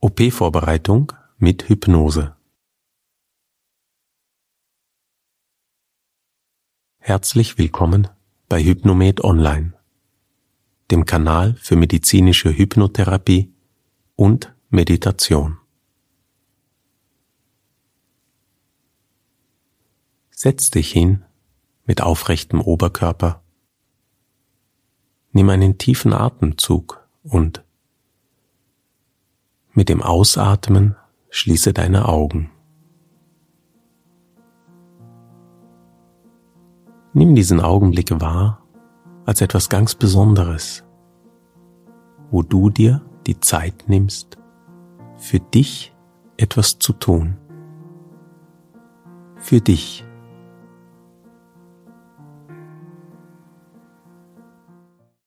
OP-Vorbereitung mit Hypnose. Herzlich willkommen bei Hypnomed Online, dem Kanal für medizinische Hypnotherapie und Meditation. Setz dich hin mit aufrechtem Oberkörper, nimm einen tiefen Atemzug und mit dem Ausatmen schließe deine Augen. Nimm diesen Augenblick wahr als etwas ganz Besonderes, wo du dir die Zeit nimmst, für dich etwas zu tun. Für dich.